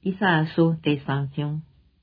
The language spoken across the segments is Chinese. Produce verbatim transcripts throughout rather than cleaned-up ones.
以赛亚书第三章，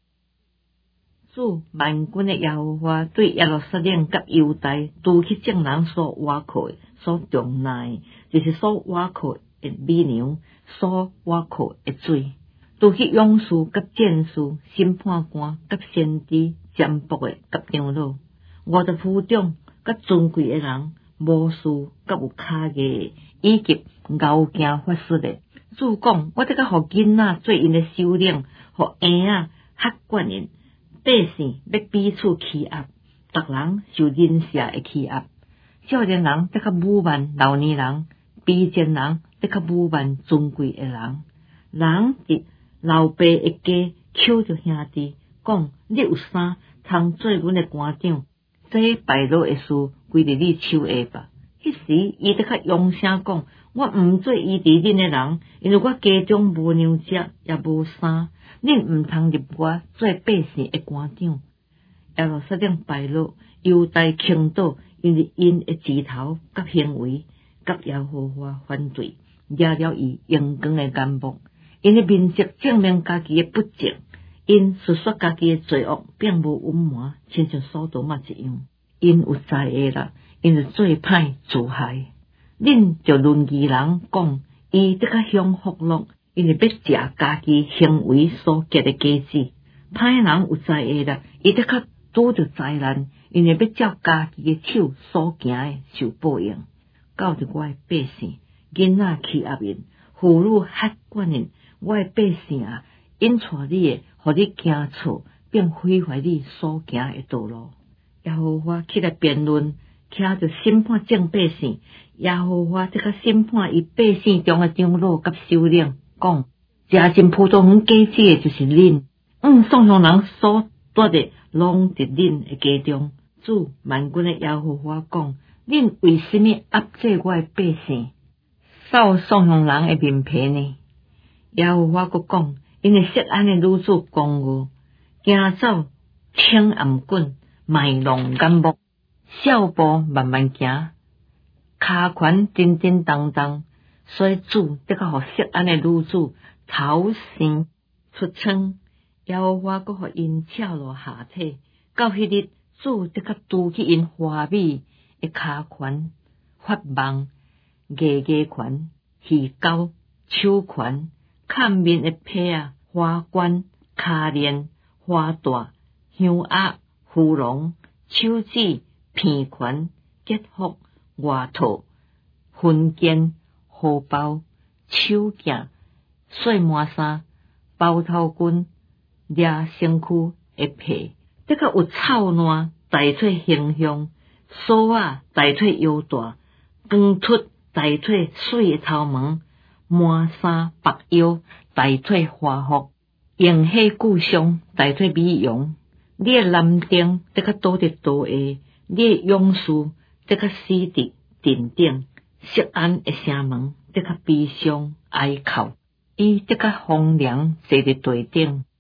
主万军的耶和华对耶路撒冷甲犹大拄去众人所挖靠的、所重纳的，就是所挖靠的米粮、所挖靠的水，拄去勇士甲战士、审判官甲先知、占卜的甲长老、五十府长甲尊贵的人、魔术甲有骹艺的，以及敖行法术的。主讲，我得甲互囡仔做因的首领，互婴仔学管因，百姓要彼此欺压，逐人受人社的欺压。少年人得较侮慢老年人，卑贱人得较侮慢尊贵的人。人伫老爸的家求着兄弟，讲你有啥通做阮的官长？这败落的事归伫你手下吧。迄时，伊得较扬声讲：我毋做医治恁的人，因为我家中无粮食，也无衫，恁毋通入我做百姓的官长。耶路撒冷败落，犹大倾倒，因为因的指头甲行为，甲耶和华反对，惹了伊阳光的眼目。因的面色证明家己的不正，因述说家己的罪恶，并无隐瞒，亲像所多玛一样。因有知会啦。因就做歹自害，恁就论义人讲，伊得较享福乐，因为要食家己行为所结的果子。歹人有知会啦，伊得较拄着灾难，因为要照家己的手所行的受报应。教着我的百姓，囡仔欺压因，妇女喝管因，我的百姓啊，因带你的，互你行错，并毁坏你所行的道路。耶和华起来辩论。徛着审判正百姓，耶和华这个审判伊百姓中的长老甲首领，讲食进葡萄园果子的就是恁，嗯，送向人所夺的，拢伫恁的家中。主万军的耶和华讲：恁为什么压制我的百姓，扫送向人的面皮呢？耶和华佫讲：因为涉案的女子公务，行走青暗滚，卖弄眼目。小步慢慢行，骹拳震震动动，所以主得甲互涉案的女子头生出疮，耶和华佫互因赤裸下体。到迄日，主得甲拄起因华美的骹拳、发网、牙牙拳、鱼钩、手拳、看面的皮啊、花冠、骹链、花带、香鸭、芙蓉、手指。片拳、结腹、外套、分肩、荷包、手镜、细麻衫、包头巾、抓身躯的皮，得个有草烂大腿形象，锁啊大腿腰大，光凸大腿水的头毛，满衫白腰大腿花腹，用火故乡大腿美容。你的男丁得个倒伫倒下。你的勇士得较死伫顶顶，涉案的城门得较悲伤哀哭，伊得较荒凉坐伫地顶。